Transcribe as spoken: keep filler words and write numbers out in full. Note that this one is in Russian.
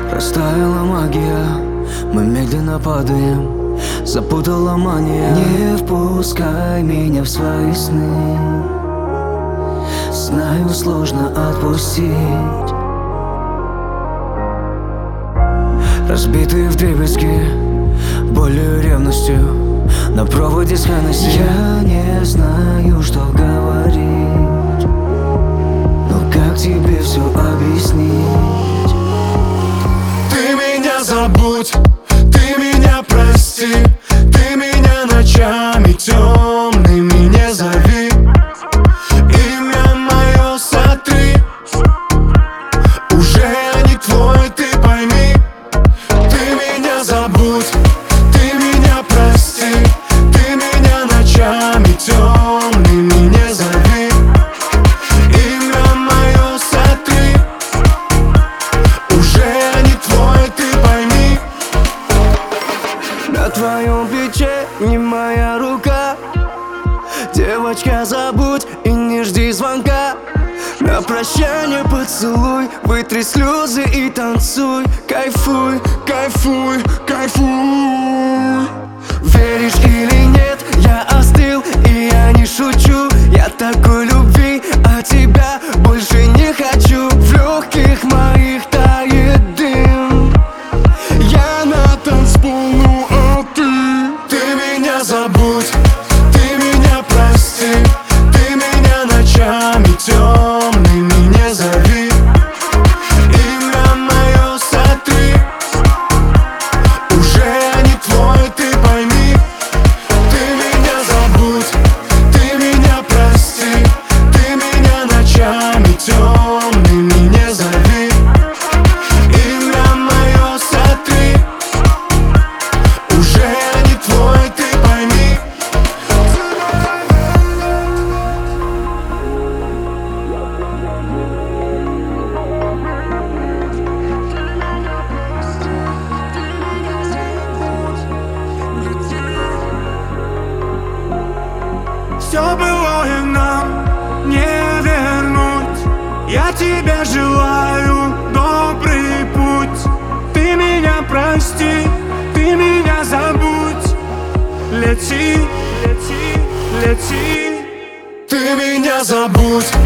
Растаяла магия, мы медленно падаем, запутала мания. Не впускай меня в свои сны, знаю, сложно отпустить. Разбитые вдребезги болью и ревностью на проводе с Хеннесси. Я не знаю, что говорить, но как тебе все объяснить? Ты меня забудь, ты меня прости, ты меня ночами темными не зови, имя мое сотри, уже я не твой, ты пойми. Ты меня забудь, ты меня прости, ты меня ночами темными не зови, имя мое сотри, уже я не твой, ты пойми. На твоем плече не моя рука, девочка, забудь и не жди звонка. На прощание поцелуй, вытри слезы и танцуй. Кайфуй, кайфуй, кайфуй. Веришь или нет, я остыл и я не шучу. Я такой любви, а тебя больше не хочу. В легких моих тает дым, я на танцпол, ну а ты? Ты меня забудь, ты меня прости, ты меня ночами темными не зови, имя мое сотри, уже я не твой, ты пойми. Ты меня забудь, ты меня прости, ты меня ночами темными не зови, имя мое сотри, уже я не твой, ты пойми. Все былое нам не вернуть. Я тебе желаю добрый путь. Ты меня прости, ты меня забудь. Лети, лети, лети. Ты меня забудь,